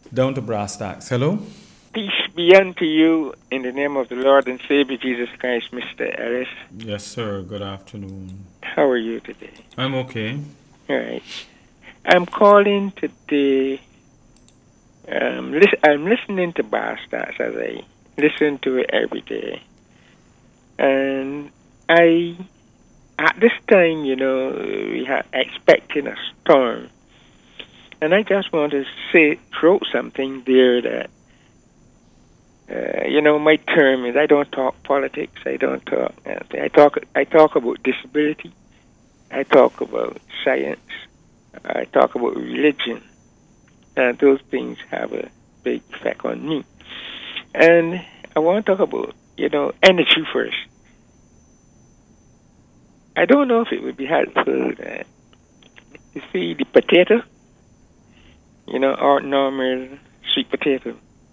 Down to brass tacks. Hello? Peace be unto you in the name of the Lord and Savior Jesus Christ, Mr. Ellis. Yes, sir. Good afternoon. How are you today? I'm okay. All right. I'm calling today. I'm listening to Bastards as I listen to it every day. And at this time, we are expecting a storm. And I just want to throw something there that my term is I don't talk politics. I don't talk. I talk about disability. I talk about science. I talk about religion. And those things have a big effect on me. And I want to talk about energy first. I don't know if it would be helpful that you see the potato, or normal sweet potato.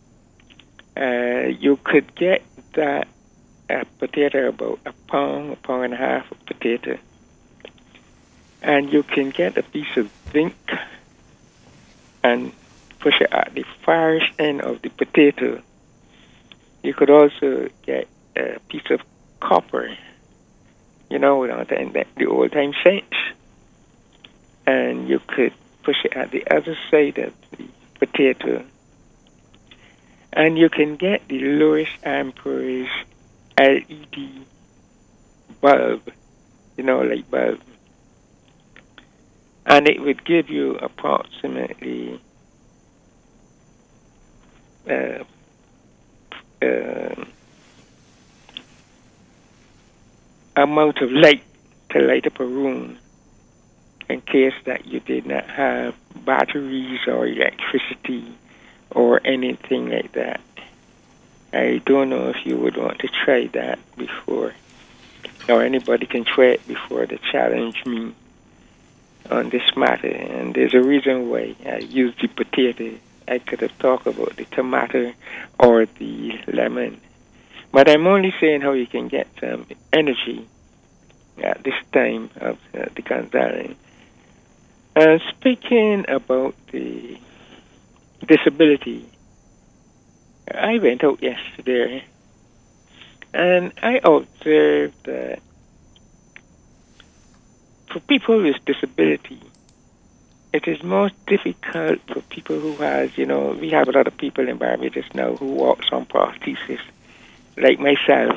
You could get that potato about a pound and a half of potato. And you can get a piece of zinc and push it at the farthest end of the potato. You could also get a piece of copper, the old time sense. And you could push it at the other side of the potato. And you can get the lowest amperage LED bulb, light bulb. And it would give you approximately amount of light to light up a room in case that you did not have batteries or electricity or anything like that. I don't know if you would want to try that before, or anybody can try it before they challenge me on this matter. And there's a reason why I use the potato. I could have talked about the tomato or the lemon. But I'm only saying how you can get some energy at this time of the Gonzalez. Speaking about the disability, I went out yesterday and I observed that for people with disability, it is most difficult for people who has, we have a lot of people in Barbados now who walks on prosthesis, like myself,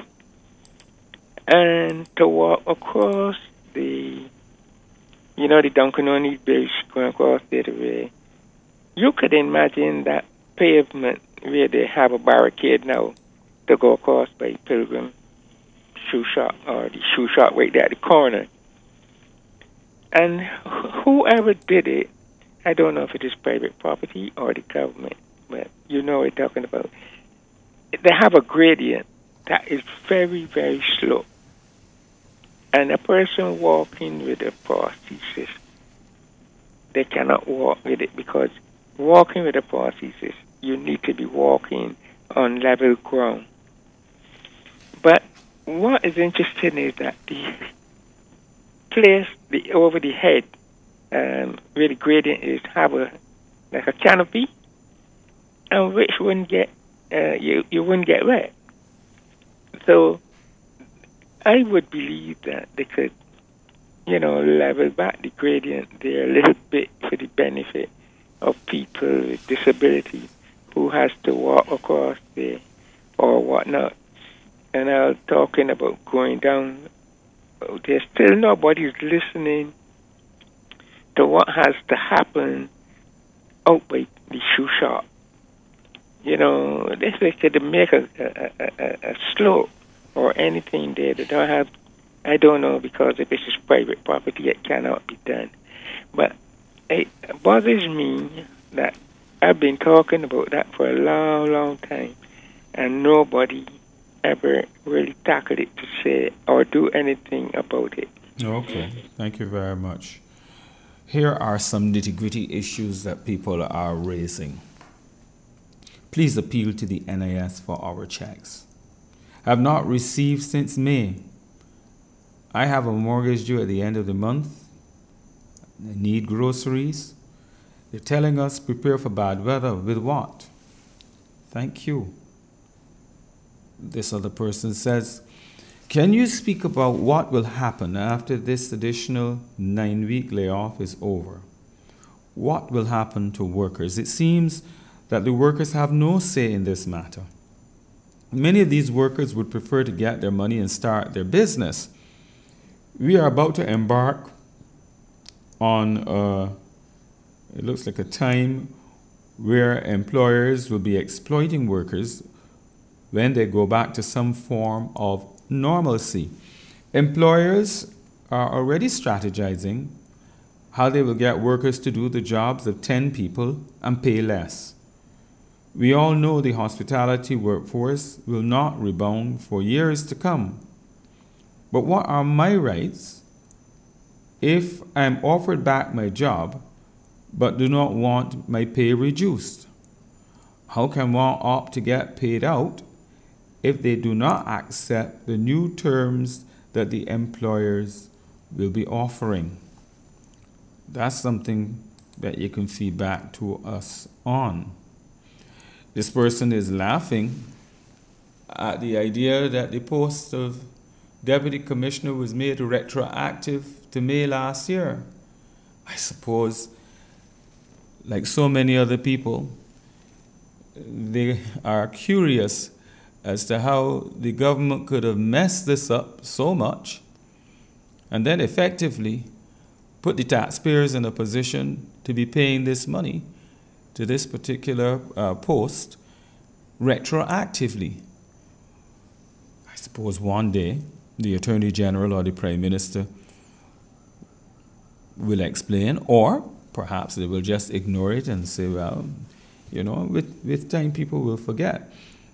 and to walk across the Duncanoni Bridge going across there the way. You could imagine that pavement where they have a barricade now to go across by Pilgrim shoe shop or the shoe shop right there at the corner. And whoever did it, I don't know if it is private property or the government, but you know what we're talking about. They have a gradient that is very, very slow. And a person walking with a prosthesis, they cannot walk with it because walking with a prosthesis, you need to be walking on level ground. But what is interesting is that the place over the head, where the gradient is, have like a canopy, and which wouldn't get you wouldn't get wet. So I would believe that they could, level back the gradient there a little bit for the benefit of people with disability who has to walk across there or whatnot. And I was talking about going down. There's still nobody's listening to what has to happen out by the shoe shop. They could make a slope or anything there. They don't have, I don't know, because if this is private property, it cannot be done. But it bothers me that I've been talking about that for a long, long time, and nobody ever really tackled it to say or do anything about it. Okay. Thank you very much. Here are some nitty gritty issues that people are raising. Please appeal to the NIS for our checks. Have not received since May. I have a mortgage due at the end of the month. I need groceries. They're telling us prepare for bad weather. With what? Thank you. This other person says, can you speak about what will happen after this additional 9-week layoff is over? What will happen to workers? It seems that the workers have no say in this matter. Many of these workers would prefer to get their money and start their business. We are about to embark on, it looks like a time where employers will be exploiting workers when they go back to some form of normalcy. Employers are already strategizing how they will get workers to do the jobs of 10 people and pay less. We all know the hospitality workforce will not rebound for years to come. But what are my rights if I'm offered back my job but do not want my pay reduced? How can one opt to get paid out if they do not accept the new terms that the employers will be offering? That's something that you can feed back to us on. This person is laughing at the idea that the post of Deputy Commissioner was made retroactive to May last year. I suppose, like so many other people, they are curious as to how the government could have messed this up so much and then effectively put the taxpayers in a position to be paying this money to this particular post retroactively. I suppose one day the Attorney General or the Prime Minister will explain, or perhaps they will just ignore it and say, well, you know, with time people will forget.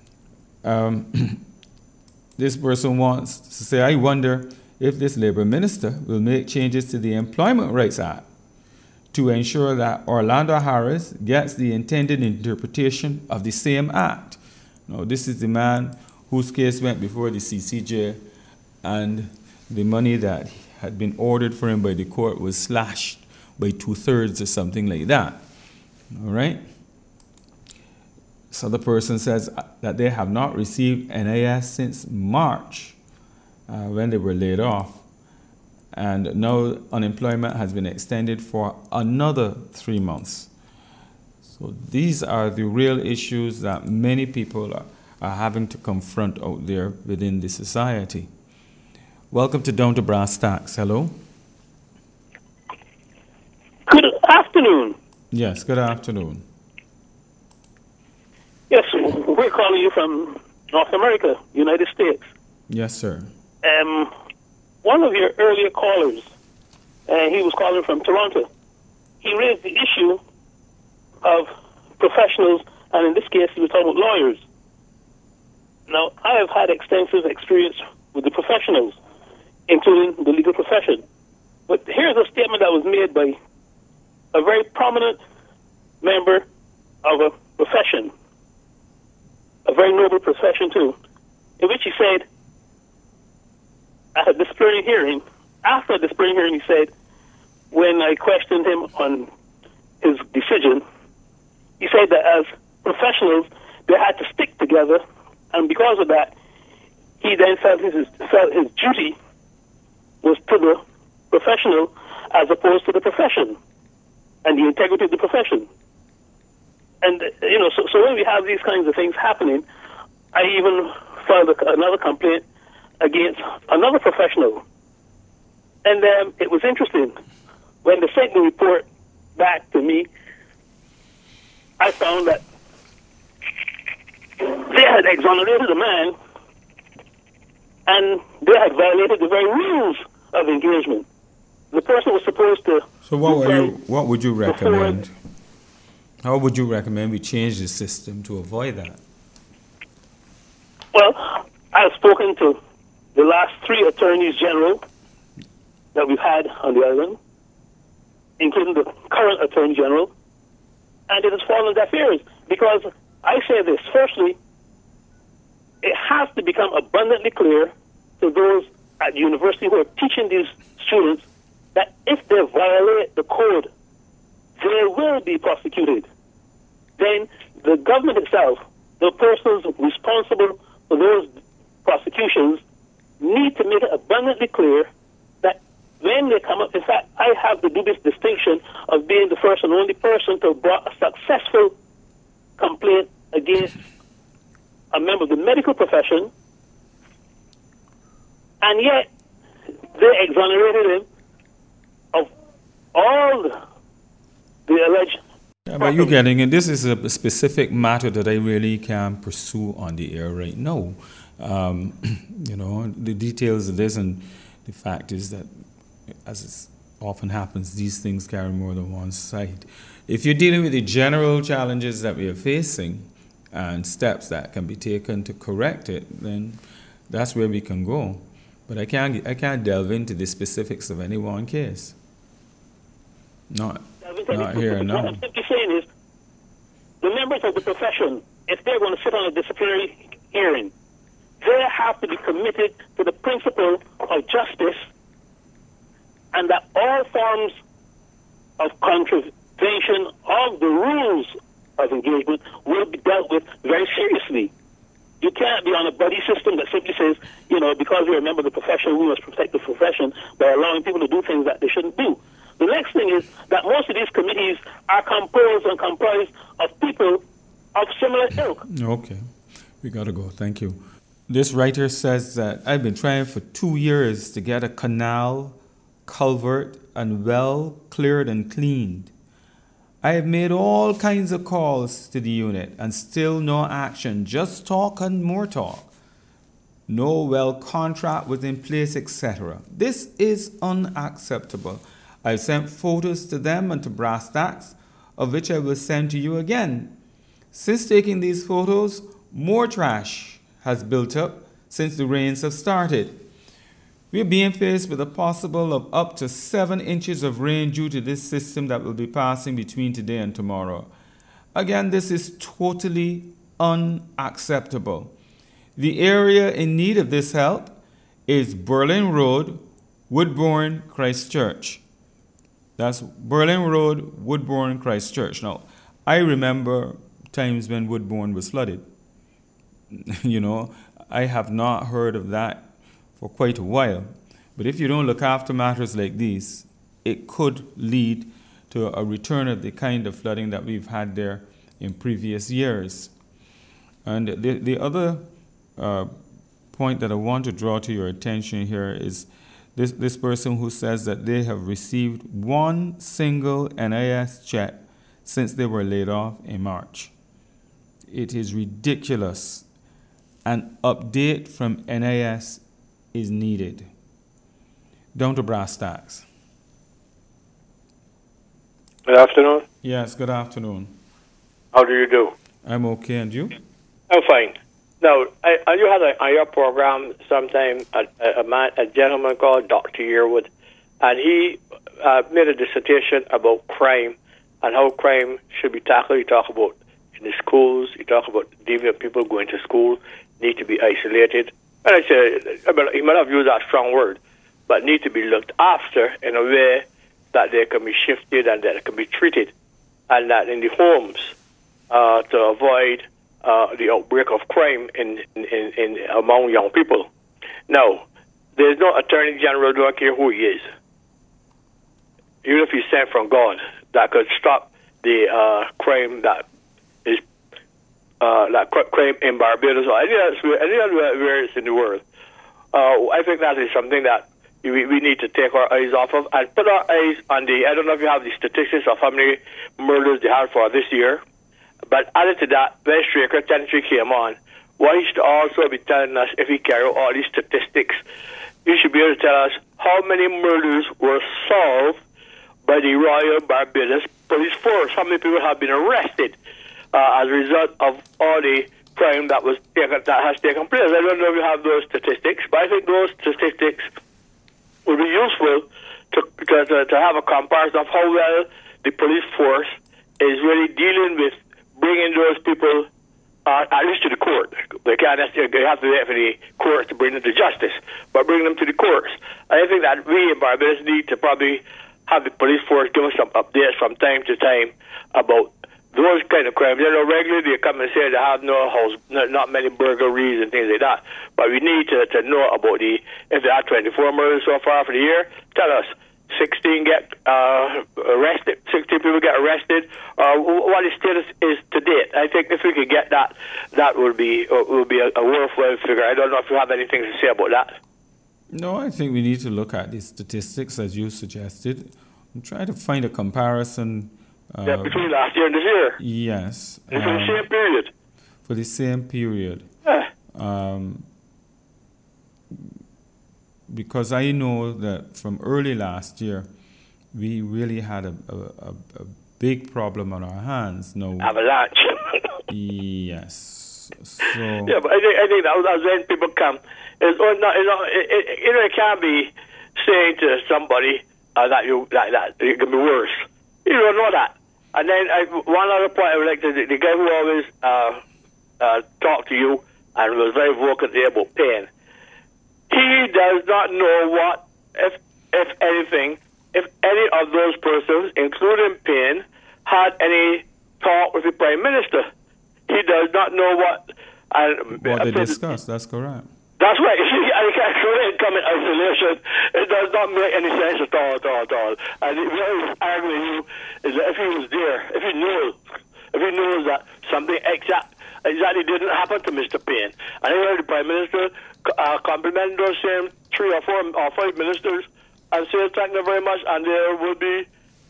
This person wants to say, I wonder if this Labour Minister will make changes to the Employment Rights Act to ensure that Orlando Harris gets the intended interpretation of the same act. Now, this is the man whose case went before the CCJ, and the money that had been ordered for him by the court was slashed by 2/3 or something like that. All right? So the person says that they have not received NIS since March when they were laid off. And now unemployment has been extended for another 3 months. So these are the real issues that many people are having to confront out there within the society. Welcome to Down to Brass Tacks. Hello? Good afternoon. Yes, good afternoon. Yes, we're calling you from North America, United States. Yes, sir. One of your earlier callers, he was calling from Toronto. He raised the issue of professionals, and in this case, he was talking about lawyers. Now, I have had extensive experience with the professionals, including the legal profession. But here's a statement that was made by a very prominent member of a profession, a very noble profession too, in which he said, at a disciplinary hearing, after a disciplinary hearing, he said, when I questioned him on his decision, he said that as professionals, they had to stick together, and because of that, he then felt his duty was to the professional as opposed to the profession and the integrity of the profession. And, you know, so when we have these kinds of things happening, I even filed another complaint against another professional. And it was interesting. When they sent the report back to me, I found that they had exonerated a man and they had violated the very rules of engagement. The person was supposed to... So what would you recommend? How would you recommend we change the system to avoid that? Well, I've spoken to the last 3 attorneys general that we've had on the island, including the current attorney general, and it has fallen deaf ears. Because I say this, firstly, it has to become abundantly clear to those at the university who are teaching these students that if they violate the code they will be prosecuted. Then the government itself, the persons responsible for those prosecutions, need to make it abundantly clear that when they come up, in fact, I have the dubious distinction of being the first and only person to have brought a successful complaint against a member of the medical profession, and yet they exonerated him of all the alleged. Yeah, but you're getting it. This is a specific matter that I really can't pursue on the air right now. The details of this, and the fact is that, as it often happens, these things carry more than one side. If you're dealing with the general challenges that we are facing and steps that can be taken to correct it, then that's where we can go. But I can't delve into the specifics of any one case. Not here and now. What I'm simply saying is, the members of the profession, if they're going to sit on a disciplinary hearing, they have to be committed to the principle of justice, and that all forms of contravention of the rules of engagement will be dealt with very seriously. You can't be on a buddy system that simply says, because we're a member of the profession, we must protect the profession by allowing people to do things that they shouldn't do. The next thing is that most of these committees are composed and comprised of people of similar ilk. Okay. We got to go. Thank you. This writer says that I've been trying for 2 years to get a canal, culvert, and well cleared and cleaned. I have made all kinds of calls to the unit and still no action, just talk and more talk. No well contract was in place, etc. This is unacceptable. I've sent photos to them and to Brass Tacks, of which I will send to you again. Since taking these photos, more trash has built up since the rains have started. We're being faced with a possible of up to 7 inches of rain due to this system that will be passing between today and tomorrow. Again, this is totally unacceptable. The area in need of this help is Berlin Road, Woodbourne, Christchurch. That's Berlin Road, Woodbourne, Christchurch. Now, I remember times when Woodbourne was flooded. I have not heard of that for quite a while. But if you don't look after matters like these, it could lead to a return of the kind of flooding that we've had there in previous years. And the other point that I want to draw to your attention here is this person who says that they have received one single NIS check since they were laid off in March. It is ridiculous. An update from NIS is needed. Down to Brass Tacks. Good afternoon. Yes, good afternoon. How do you do? I'm okay, and you? I'm fine. Now, you had on your program sometime a gentleman called Dr. Yearwood, and he made a dissertation about crime and how crime should be tackled. He talked about in the schools, he talked about deviant people going to school, need to be isolated. And I said, he might have used that strong word, but need to be looked after in a way that they can be shifted and that they can be treated, and that in the homes to avoid the outbreak of crime in among young people. Now, there's no Attorney General, don't care who he is, even if he's sent from God, that could stop the crime that is crime in Barbados or any other where it's in the world. I think that is something that we need to take our eyes off of and put our eyes on I don't know if you have the statistics of how many murders they had for this year, but added to that, when Straker Tenetry came on, what he should also be telling us, if he carry out all these statistics, he should be able to tell us how many murders were solved by the Royal Barbados Police Force, how many people have been arrested as a result of all the crime that has taken place. I don't know if you have those statistics, but I think those statistics would be useful to have a comparison of how well the police force is really dealing with bringing those people at least to the court. They can't necessarily have to wait for the courts to bring them to justice, but bring them to the courts. I think that we in Barbados need to probably have the police force give us some updates from time to time about those kind of crimes. Regularly they come and say they have no house, not many burglaries and things like that. But we need to know about if there are 24 murders so far for the year. Tell us, 16 get arrested, 16 people get arrested. What the status is to date. I think if we could get that, that would be a worthwhile figure. I don't know if you have anything to say about that. No, I think we need to look at the statistics as you suggested. I'm trying to find a comparison. Between last year and this year. Yes. For the same period. For the same period. Yeah. Because I know that from early last year, we really had a big problem on our hands. No. Avalanche. Yes. So. Yeah, but I think that's when people come. It can't be saying to somebody that it can be worse. You don't know that. And then one other point I would like to, the guy who always talked to you and was very vocal today about pain, he does not know what, if anything, if any of those persons, including Payne, had any talk with the Prime Minister. He does not know what they discussed. That's correct. That's right. I can't come in isolation. It does not make any sense at all. And what I was arguing with you is that if he was there, if he knows that something exactly didn't happen to Mr. Payne, and I heard the Prime Minister compliment those same 3 or 4 or 5 ministers and say thank you very much, and there will be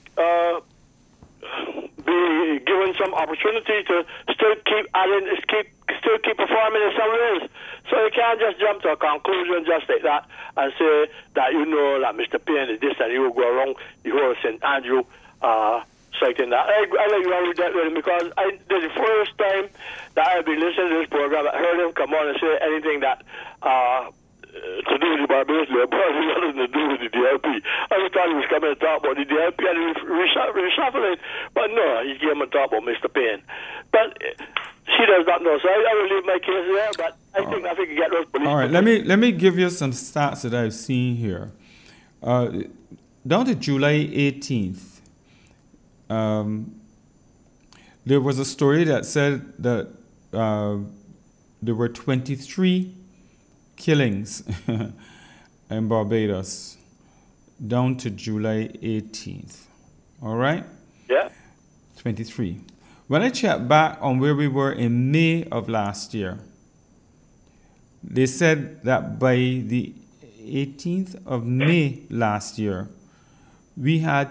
given some opportunity to still keep performing in some ways. So you can't just jump to a conclusion just like that and say that that Mr. Payne is this and you will go around the whole St. Andrew citing that. I like you with that with him because this is the first time that I've been listening to this program. I heard him come on and say anything that to do with the Barbados Labour Party rather than to do with the DLP. I just thought he was coming to talk about the DLP and he was reshuffling. But no, he came and talked about Mr. Payne. But she does not know. So I will leave my case there, but I think we can get those police. All right, let me give you some stats that I've seen here. Down to July 18th, there was a story that said that there were 23 killings in Barbados down to July 18th. All right? Yeah. 23. When I checked back on where we were in May of last year, they said that by the 18th of May last year, we had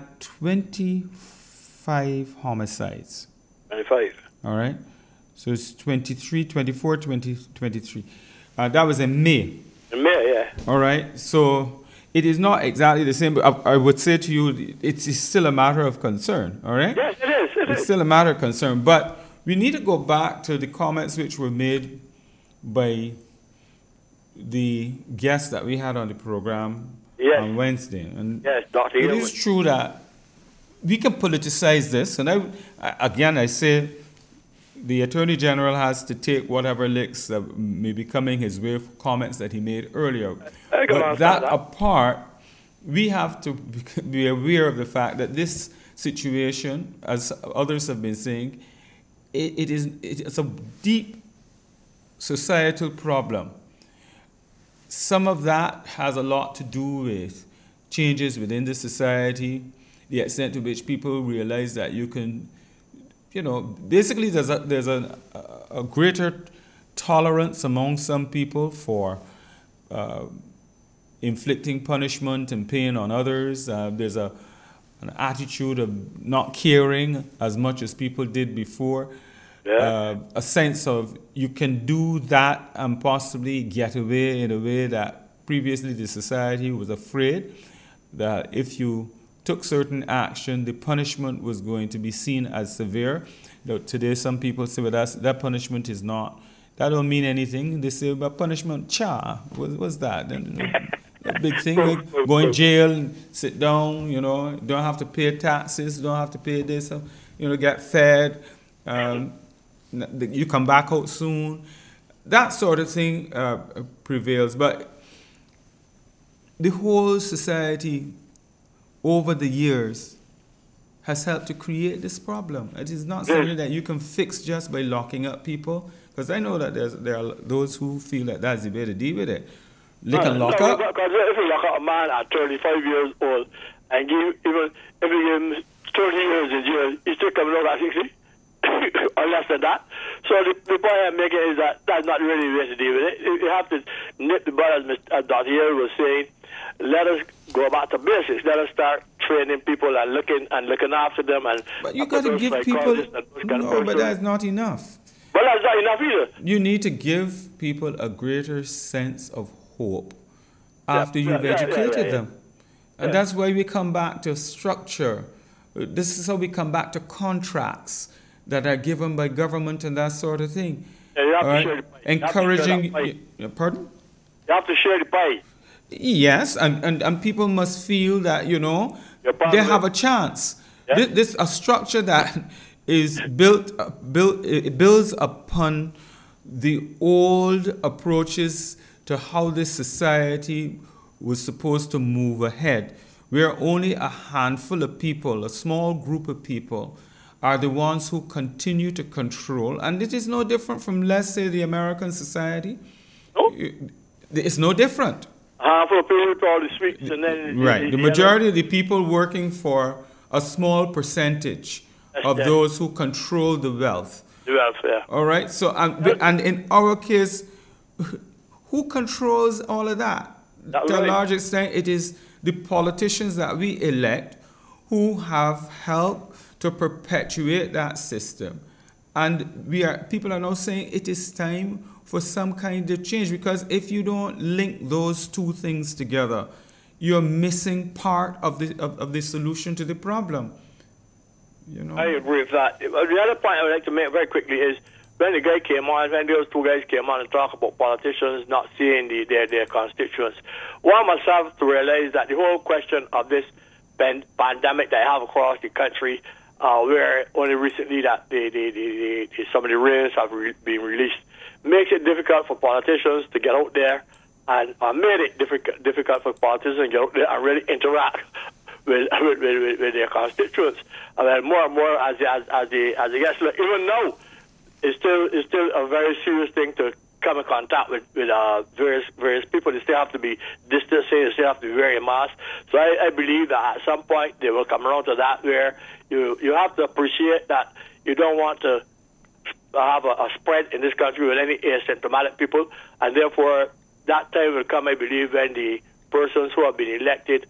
25 homicides. 25. All right? So it's 23, 24, 20, 23. That was in May. In May, yeah. All right? So it is not exactly the same, but I would say to you, it's still a matter of concern. All right? Yes, it is. It's still a matter of concern. But we need to go back to the comments which were made by the guest that we had on the program on Wednesday. And yes, Dr. It is true that we can politicize this. And I say the Attorney General has to take whatever licks that may be coming his way for comments that he made earlier. But that apart, we have to be aware of the fact that this situation, as others have been saying, it's a deep societal problem. Some of that has a lot to do with changes within the society, the extent to which people realize that you can, basically there's a greater tolerance among some people for inflicting punishment and pain on others. There's an attitude of not caring as much as people did before. Yeah. A sense of you can do that and possibly get away in a way that previously the society was afraid that if you took certain action, the punishment was going to be seen as severe. Today some people say, well, that punishment is not, that don't mean anything. They say, but punishment, what's that? A big thing, like go in jail and sit down, don't have to pay taxes, don't have to pay this, get fed. You come back out soon. That sort of thing prevails. But the whole society over the years has helped to create this problem. It is not something that you can fix just by locking up people, because I know that there are those who feel that that's the way to deal with it. They can lock up. Because if you lock up a man at 35 years old and if you give him 30 years in jail, he's still coming out at 60 or less than that. So the point I'm making is that that's not really the way to deal with it. You have to nip the bud, as Dr. Hill was saying. Let us go back to basics. Let us start training people and looking after them. But you got to give people. No, but that's not enough. Well, that's not enough either. You need to give people a greater sense of hope after you've educated them. And that's why we come back to structure. This is how we come back to contracts that are given by government and that sort of thing. Yeah, you have to share the pie. Encouraging. Pardon? You have to share the pie. Yes, and people must feel that, they have a chance. Yeah. This a structure that is built it builds upon the old approaches to how this society was supposed to move ahead, where only a handful of people, a small group of people, are the ones who continue to control. And it is no different from, let's say, the American society. No. It's no different. Half of people with all the sweets and then... Right. The majority of the people working for a small percentage of those who control the wealth. The wealth, yeah. All right? So, and in our case, who controls all of that? To a large extent, it is the politicians that we elect who have helped to perpetuate that system. And people are now saying it is time for some kind of change, because if you don't link those two things together, you're missing part of the solution to the problem. I agree with that. The other point I would like to make very quickly is when those two guys came on and talked about politicians not seeing their constituents, one must have to realize that the whole question of this pandemic that I have across the country, where only recently that some of the rains have been released, makes it difficult for politicians to get out there and made it difficult for politicians to get out there and really interact with their constituents. I mean, more and more as they get, even now, it's still a very serious thing to come in contact with various people. They still have to be distancing. They still have to be wearing masks. So I believe that at some point they will come around to that, where you have to appreciate that you don't want to have a spread in this country with any asymptomatic people, and therefore that time will come, I believe, when the persons who have been elected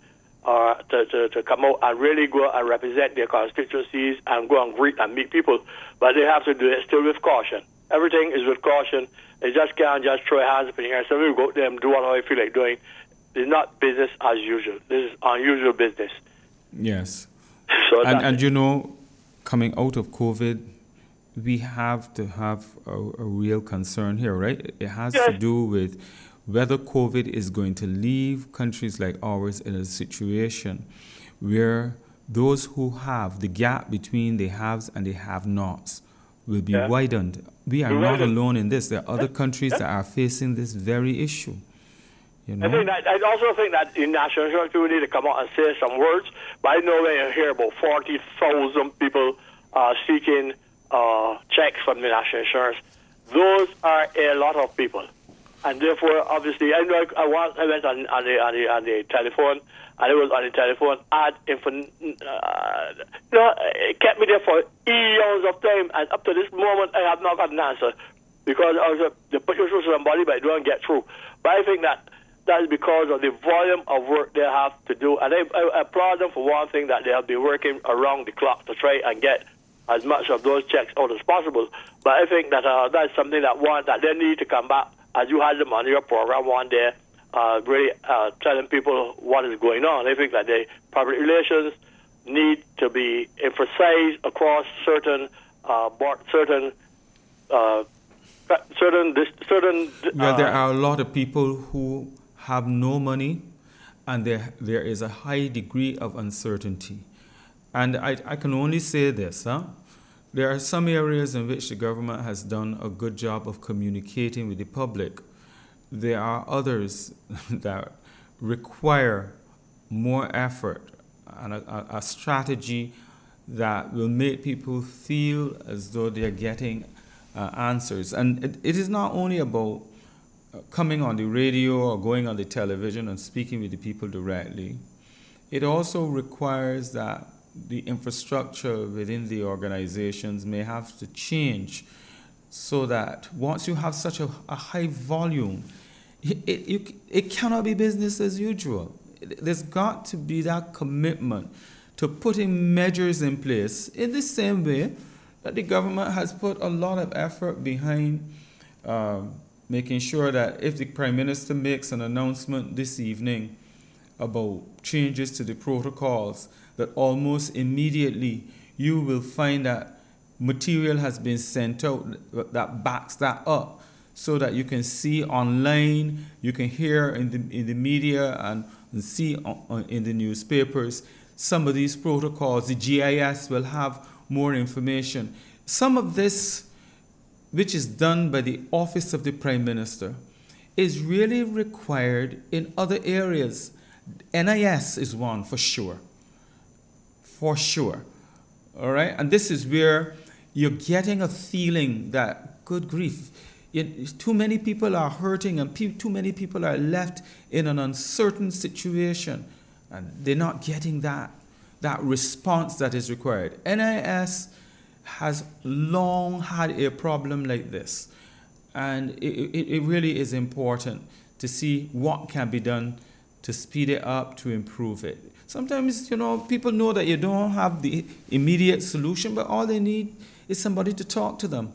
to come out and really go and represent their constituencies and go and greet and meet people. But they have to do it still with caution. Everything is with caution. They just can't just throw hands up in the air. So we go to them, do what I feel like doing. It's not business as usual. This is unusual business. Yes. So and coming out of COVID, we have to have a real concern here, right? It has to do with whether COVID is going to leave countries like ours in a situation where those who have the gap between the haves and the have-nots will be widened. We are not alone in this. There are other countries that are facing this very issue. I also think that the national insurance people need to come out and say some words. But I know when you hear about 40,000 people seeking checks from the national insurance, those are a lot of people. And therefore, obviously, I know I went on the telephone, and it was on the telephone it kept me there for eons of time, and up to this moment, I have not got an answer, because they put you through somebody, but they don't get through. But I think that is because of the volume of work they have to do, and I applaud them for one thing, that they have been working around the clock to try and get as much of those checks out as possible. But I think that that's something that they need to come back, as you had them on your program one day, really telling people what is going on. I think that the public relations need to be emphasized across certain. There are a lot of people who have no money, and there is a high degree of uncertainty. And I can only say this, there are some areas in which the government has done a good job of communicating with the public. There are others that require more effort a strategy that will make people feel as though they're getting answers. And it is not only about coming on the radio or going on the television and speaking with the people directly. It also requires that the infrastructure within the organizations may have to change so that once you have such a high volume, it cannot be business as usual. There's got to be that commitment to putting measures in place in the same way that the government has put a lot of effort behind making sure that if the Prime Minister makes an announcement this evening about changes to the protocols, that almost immediately you will find that material has been sent out that backs that up, so that you can see online, you can hear in the media and see in the newspapers some of these protocols. The GIS will have more information. Some of this, which is done by the Office of the Prime Minister, is really required in other areas. NIS is one for sure. For sure. All right? And this is where you're getting a feeling that, good grief, too many people are hurting and too many people are left in an uncertain situation, and they're not getting that response that is required. NIS has long had a problem like this, and it really is important to see what can be done to speed it up, to improve it. Sometimes, people know that you don't have the immediate solution, but all they need is somebody to talk to them.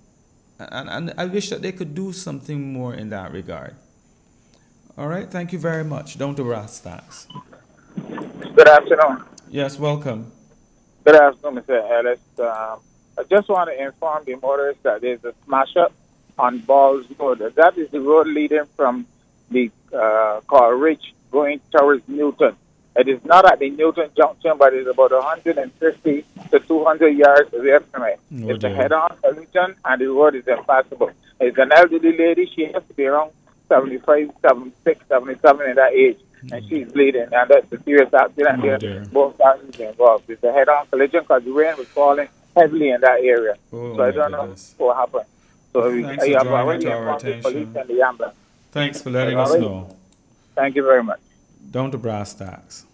And I wish that they could do something more in that regard. All right, thank you very much. Down to brass tacks. Good afternoon. Yes, welcome. Good afternoon, Mr. Ellis. I just want to inform the motorists that there's a smash-up on Balls Road. That is the road leading from the Car Ridge going towards Newton. It is not at the Newton junction, but it's about 150 to 200 yards away from it. It's a head-on collision, and the road is impassable. It's an elderly lady. She has to be around 75, 76, 77 in that age, and she's bleeding. And that's a serious accident there. Both parties involved. It's a head-on collision because the rain was falling heavily in that area. So I don't know what happened. So thanks I have for already drawing informed the police attention. and the ambulance. Thanks for letting us know. Thank you very much. Down to brass tacks.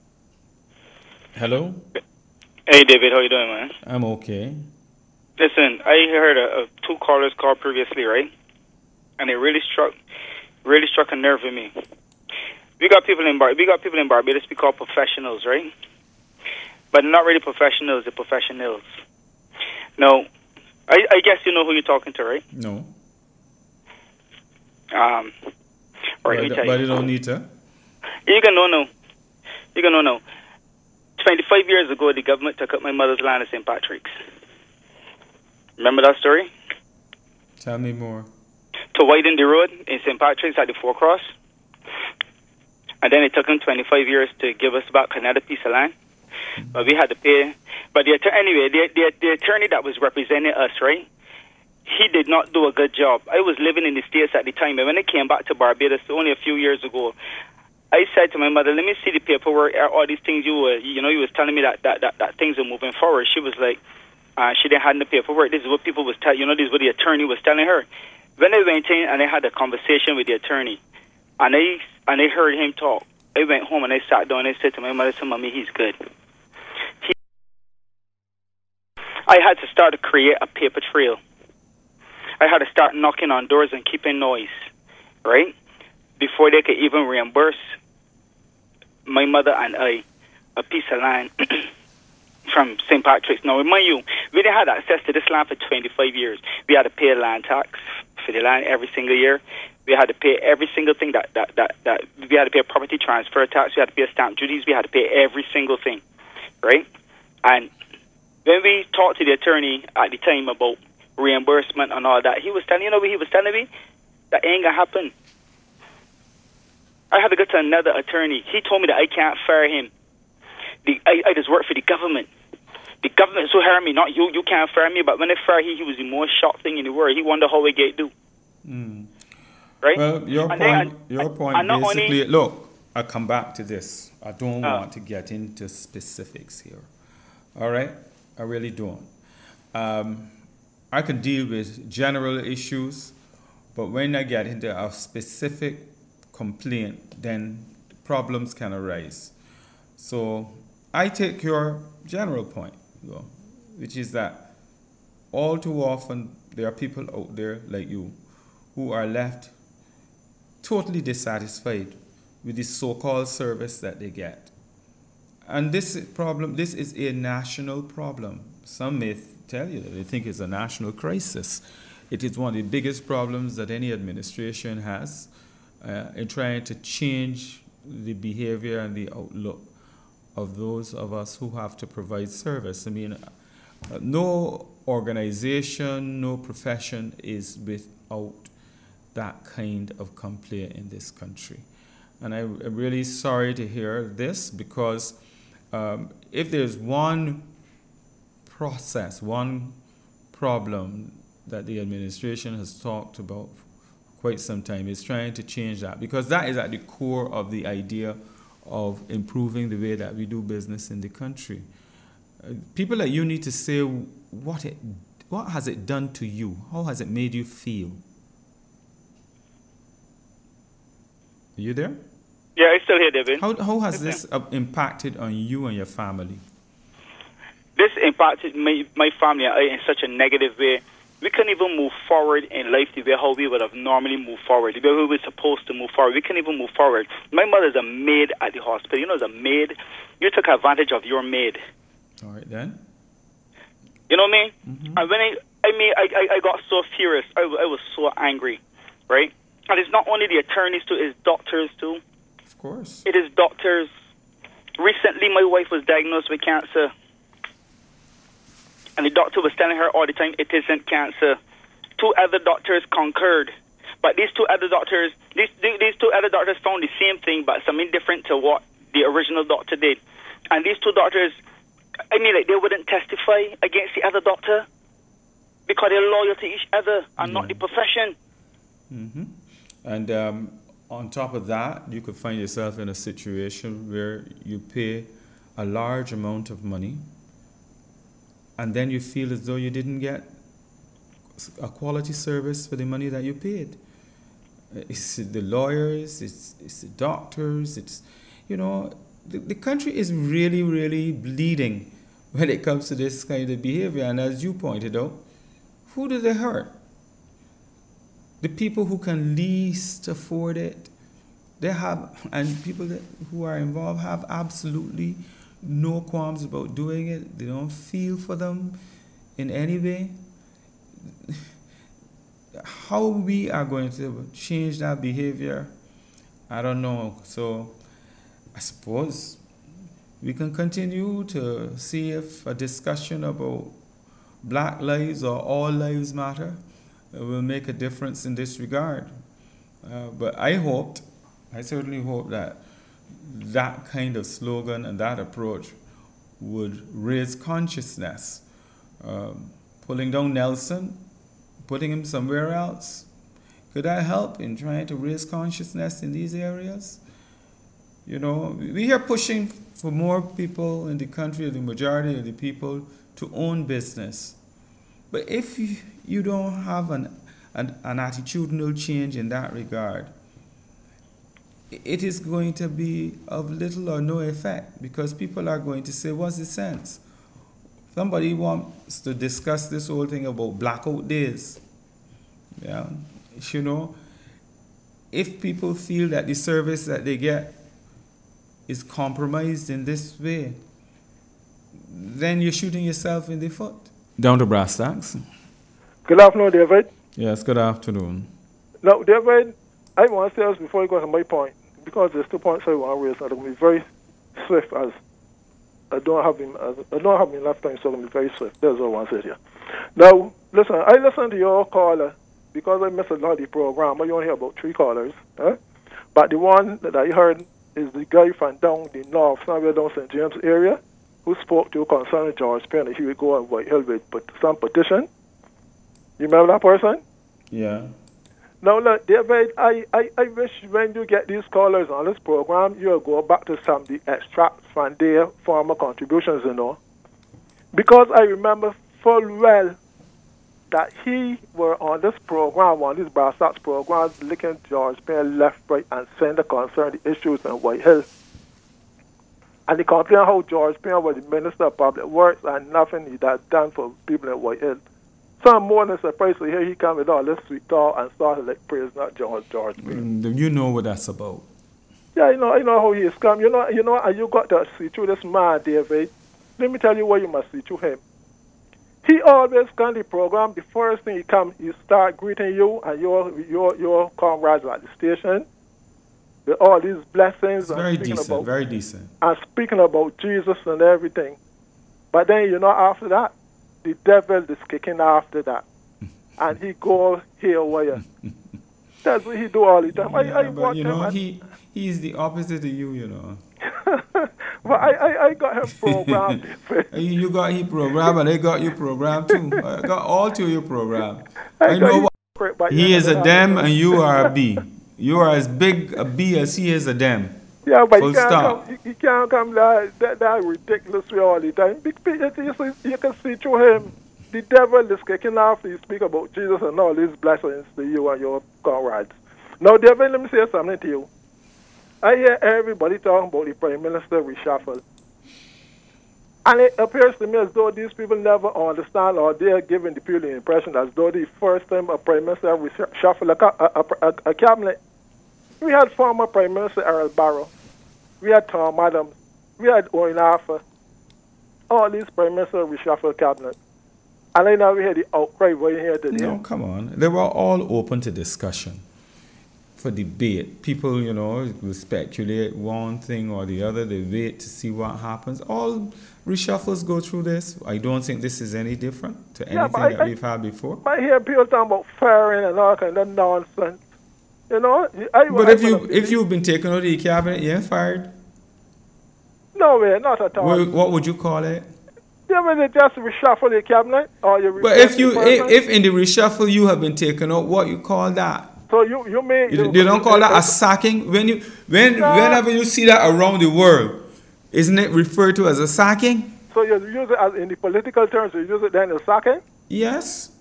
Hello? Hey, David, how you doing, man? I'm okay. Listen, I heard two callers call previously, right? And it really struck a nerve in me. We got people in Barbados we call professionals, right? But not really professionals, they're professionals. Now, I guess you know who you're talking to, right? No. All right, let me tell you. But you don't need to? You can know. 25 years ago, the government took up my mother's land at St. Patrick's. Remember that story? Tell me more. To widen the road in St. Patrick's at the Forecross. And then it took them 25 years to give us back another piece of land. But we had to pay. But the attorney that was representing us, right? He did not do a good job. I was living in the States at the time, and when I came back to Barbados only a few years ago, I said to my mother, "Let me see the paperwork, all these things you was telling me that things are moving forward." She was like, she didn't have the paperwork. This is what people was telling, this is what the attorney was telling her. When I went in and I had a conversation with the attorney, and I heard him talk, I went home and I sat down and I said to my mother, "Mommy, he's good." I had to start to create a paper trail. I had to start knocking on doors and keeping noise, right? Before they could even reimburse my mother and I a piece of land from St. Patrick's. Now, mind you, we didn't have access to this land for 25 years. We had to pay land tax for the land every single year. We had to pay every single thing that we had to pay property transfer tax. We had to pay stamp duties. We had to pay every single thing, right? And when we talked to the attorney at the time about reimbursement and all that, he was telling me that ain't gonna happen. I had to go to another attorney. He told me that I can't fire him. I just work for the government. The government so hired me, not you. You can't fire me. But when I fired him, he was the most shocked thing in the world. He wondered how I get do. Right? Well, your point basically, look, I'll come back to this. I don't want to get into specifics here. All right? I really don't. I can deal with general issues, but when I get into a specific complaint, then problems can arise. So I take your general point, which is that all too often there are people out there like you who are left totally dissatisfied with the so-called service that they get. And this is a national problem. Some may tell you that they think it's a national crisis. It is one of the biggest problems that any administration has in trying to change the behavior and the outlook of those of us who have to provide service. I mean, no organization, no profession is without that kind of complaint in this country. And I'm really sorry to hear this, because if there's one process, one problem that the administration has talked about for quite some time, is trying to change that, because that is at the core of the idea of improving the way that we do business in the country. People like you need to say what has it done to you? How has it made you feel? Are you there? Yeah, I'm still here, David. How has this impacted on you and your family? This impacted my family and I in such a negative way. We couldn't even move forward in life the way how we would have normally moved forward, the way we were supposed to move forward. We couldn't even move forward. My mother's a maid at the hospital. You know, as a maid, you took advantage of your maid. All right, then. You know what I mean? Mm-hmm. And when I got so furious. I was so angry, right? And it's not only the attorneys too, it's doctors too. Of course. It is doctors. Recently, my wife was diagnosed with cancer. And the doctor was telling her all the time, it isn't cancer. 2 other doctors concurred. But these two other doctors found the same thing, but something different to what the original doctor did. And these 2 doctors, they wouldn't testify against the other doctor because they're loyal to each other and not the profession. Mm-hmm. And on top of that, you could find yourself in a situation where you pay a large amount of money, and then you feel as though you didn't get a quality service for the money that you paid. It's the lawyers, it's the doctors, the country is really, really bleeding when it comes to this kind of behavior. And as you pointed out, who do they hurt? The people who can least afford it, and people who are involved have absolutely no qualms about doing it. They don't feel for them in any way. How we are going to change that behavior, I don't know. So I suppose we can continue to see if a discussion about Black lives or all lives matter will make a difference in this regard. But I certainly hope that kind of slogan and that approach would raise consciousness. Pulling down Nelson, putting him somewhere else, could that help in trying to raise consciousness in these areas? We are pushing for more people in the country, or the majority of the people, to own business. But if you don't have an attitudinal change in that regard, it is going to be of little or no effect, because people are going to say, what's the sense? Somebody wants to discuss this whole thing about blackout days. Yeah, if people feel that the service that they get is compromised in this way, then you're shooting yourself in the foot. Down to brass tacks. Good afternoon, David. Yes, good afternoon. Now, David, I want to say this before I go to my point, because there's 2 points I want to raise, and I'm going to be very swift, as I don't have enough time, so I'm going to be very swift. That's all I want to say here. Now, listen, I listened to your caller because I missed a lot of the program. I only hear about 3 callers. But the one that I heard is the guy from down the north, somewhere down St. James area, who spoke to concerning George Penn that he would go on White Hill with some petition. You remember that person? Yeah. Now, look, David, I wish when you get these callers on this program, you'll go back to some of the extracts from their former contributions, Because I remember full well that he were on this program, on these Brass Stocks programs, looking George Payne left, right, and center concerning the issues in White Hill. And he complained how George Payne was the Minister of Public Works and nothing he had done for people in White Hill. So I'm more than surprised to hear he come with all this sweet talk and started like praise not George Payne. You know what that's about. Yeah, I know how he is come. And you got to see through this man, David. Let me tell you what you must see through him. He always come to the program. The first thing he come, he start greeting you and your comrades at the station with all these blessings. It's very decent. And speaking about Jesus and everything. But then, after that, the devil is kicking after that. And he go haywire. That's what he do all the time. He's the opposite of you, Well, I got him programmed. You got him programmed, and they got you programmed too. I got all two of you programmed. I know what he is a dem and you are a B. You are as big a B as he is a dem. Yeah, but he can't come that ridiculous way all the time. You can see through him. The devil is kicking off. He speak about Jesus and all these blessings to you and your comrades. Now, David, let me say something to you. I hear everybody talking about the Prime Minister reshuffle. And it appears to me as though these people never understand, or they're giving the people the impression as though the first time a Prime Minister reshuffle a cabinet. We had former Prime Minister Errol Barrow. We had Tom Adams. We had Owen Arthur. All these Prime Minister reshuffle cabinet. And I know we had the outcry right here today. No, come on. They were all open to discussion. For debate. People, will speculate one thing or the other. They wait to see what happens. All reshuffles go through this. I don't think this is any different to anything that we've had before. I hear people talking about firing and all kind of nonsense. But if you've been taken out of the cabinet, you ain't fired. No way, not at all. What would you call it? Yeah, when they just reshuffle the cabinet, or you. But if in the reshuffle you have been taken out, what you call that? So you mean you don't call that a sacking? Whenever you see that around the world, isn't it referred to as a sacking? So you use it as in the political terms, you use it then as sacking? Yes.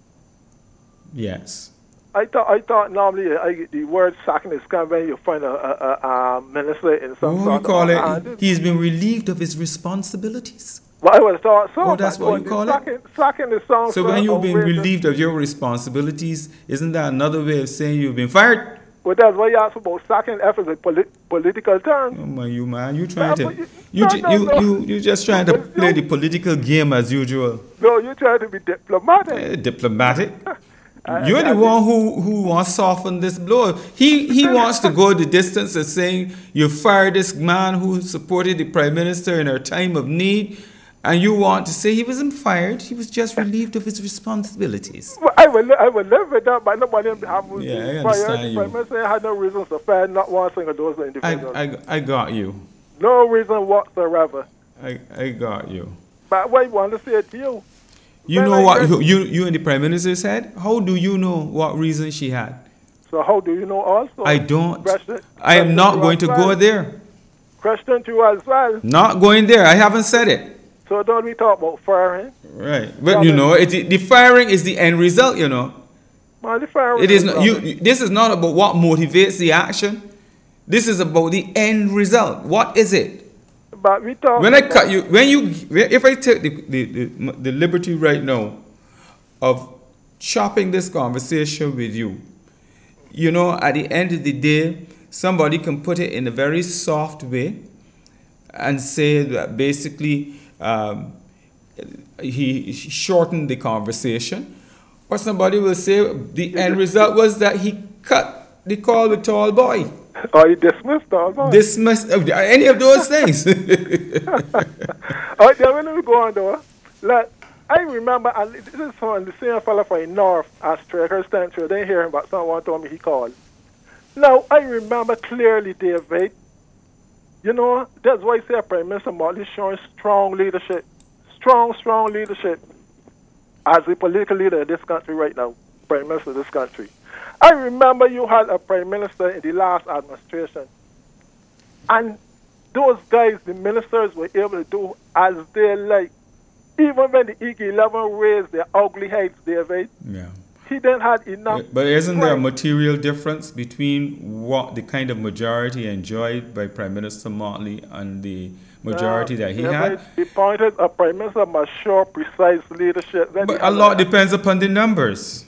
I thought normally the word sacking is kind of when you find a minister in some sort you call it? He's been relieved of his responsibilities. Well, I would have thought so. Oh, that's what you call it? Sacking is sounds so when you've been relieved of your responsibilities, isn't that another way of saying you've been fired? Well, that's why you asked about sacking as a political term. Oh, man, you trying to... You just trying to play the political game as usual. No, you trying to be diplomatic. Diplomatic? You're the one who wants to soften this blow. He wants to go the distance of saying you fired this man who supported the Prime Minister in her time of need. And you want to say he wasn't fired, he was just relieved of his responsibilities. Well, I will live with that, but nobody have I understand you. I had no reason to fire not one single those individuals. I got you. No reason whatsoever. I got you. But what I want to say to you. You know what you and the Prime Minister said? How do you know what reason she had? So how do you know also? I don't. I am not going to go there. Question to you as well. Not going there. I haven't said it. So don't we talk about firing? Right. But the firing is the end result, Well, the firing it is not, this is not about what motivates the action. This is about the end result. What is it? But we talk if I take the liberty right now of chopping this conversation with you, at the end of the day, somebody can put it in a very soft way and say that basically he shortened the conversation, or somebody will say the end result was that he cut the call with Tall Boy. Or he dismissed Tall Boy. Any of those things. All right, then when we go on though, I remember, and this is from the same fellow from North as Tracker Central. They hear him, but someone told me he called. Now, I remember clearly, David, that's why I say Prime Minister Motley showing strong leadership. Strong leadership as a political leader in this country right now, Prime Minister of this country. I remember you had a prime minister in the last administration, and those guys, the ministers, were able to do as they like. Even when the EG11 raised their ugly heads, David, he didn't have enough. But isn't there a material difference between what the kind of majority enjoyed by Prime Minister Motley and the majority that he had? He pointed a prime minister must show precise leadership. But a lot depends upon the numbers.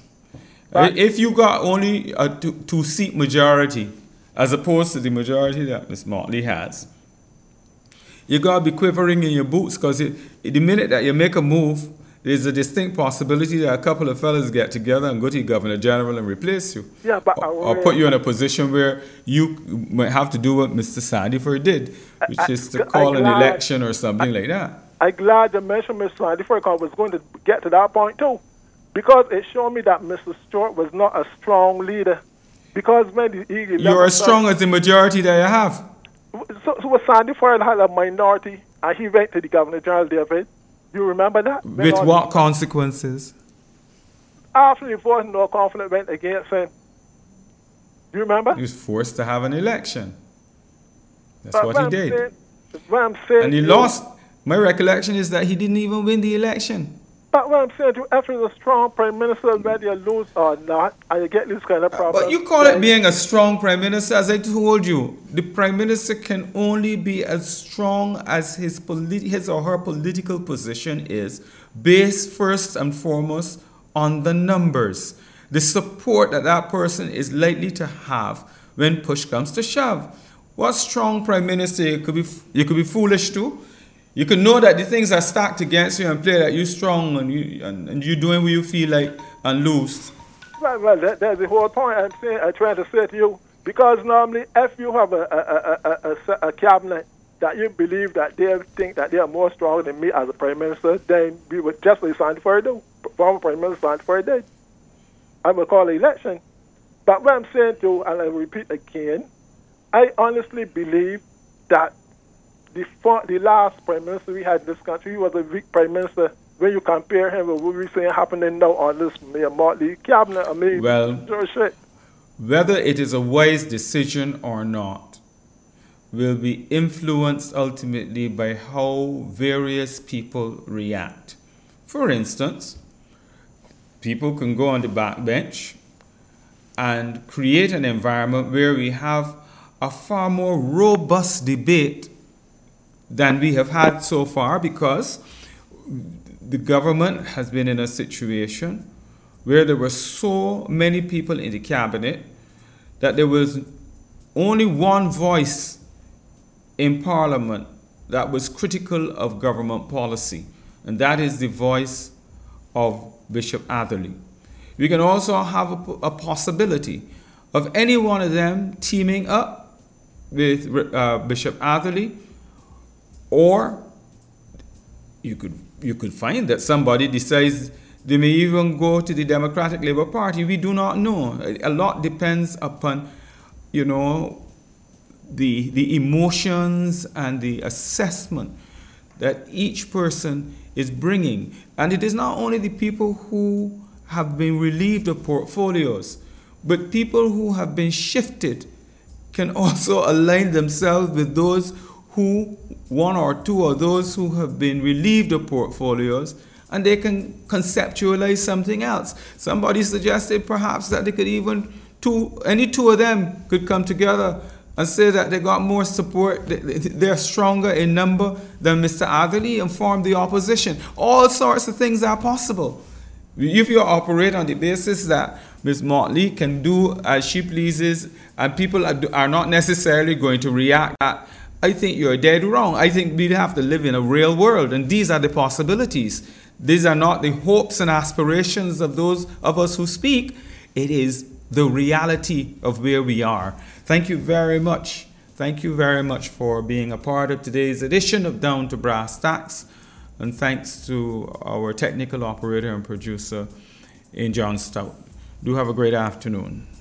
If you got only a two-seat majority, as opposed to the majority that Ms. Motley has, you got to be quivering in your boots, because the minute that you make a move, there's a distinct possibility that a couple of fellas get together and go to the Governor General and replace you. Yeah, but or put you in a position where you might have to do what Mr. Sandiford did, which is to call an election or something like that. I'm glad you mentioned Mr. Sandiford, because I was going to get to that point too. Because it showed me that Mr. Stewart was not a strong leader. Because when the EG11... You're as strong as the majority that you have. So Sandiford had a minority, and he went to the Governor General, David. You remember that? With what consequences? After the vote, no confidence went against him. You remember? He was forced to have an election. That's what he did. And he lost. My recollection is that he didn't even win the election. But what I'm saying to you, if it's a strong prime minister, whether you lose or not, and you get this kind of problem. But you call it being a strong prime minister. As I told you, the prime minister can only be as strong as his or her political position is, based first and foremost on the numbers, the support that person is likely to have when push comes to shove. What strong prime minister you could be foolish to? You can know that the things are stacked against you and play that you're strong and you're doing what you feel like and lose. Well, that's the whole point I'm trying to say to you. Because normally, if you have a cabinet that you believe that they think that they are more strong than me as a prime minister, then we would just like Sandiford do. Former Prime Minister Sandiford did. I will call an election. But what I'm saying to you, and I repeat again, I honestly believe that the last prime minister we had in this country, he was a weak prime minister. When you compare him with what we're seeing happening now on this Mayor Motley cabinet, whether it is a wise decision or not will be influenced ultimately by how various people react. For instance, people can go on the backbench and create an environment where we have a far more robust debate than we have had so far, because the government has been in a situation where there were so many people in the cabinet that there was only one voice in Parliament that was critical of government policy, and that is the voice of Bishop Atherley. We can also have a possibility of any one of them teaming up with Bishop Atherley, or you could find that somebody decides they may even go to the Democratic Labour Party. We do not know. A lot depends upon, the emotions and the assessment that each person is bringing. And it is not only the people who have been relieved of portfolios, but people who have been shifted can also align themselves with those who, one or two of those who have been relieved of portfolios, and they can conceptualize something else. Somebody suggested perhaps that they could any two of them could come together and say that they got more support, they're stronger in number than Mr. Atherley, and form the opposition. All sorts of things are possible. If you operate on the basis that Ms. Motley can do as she pleases, and people are not necessarily going to react, I think you're dead wrong. I think we have to live in a real world, and these are the possibilities. These are not the hopes and aspirations of those of us who speak. It is the reality of where we are. Thank you very much. Thank you very much for being a part of today's edition of Down to Brass Tacks, and thanks to our technical operator and producer, John Stout. Do have a great afternoon.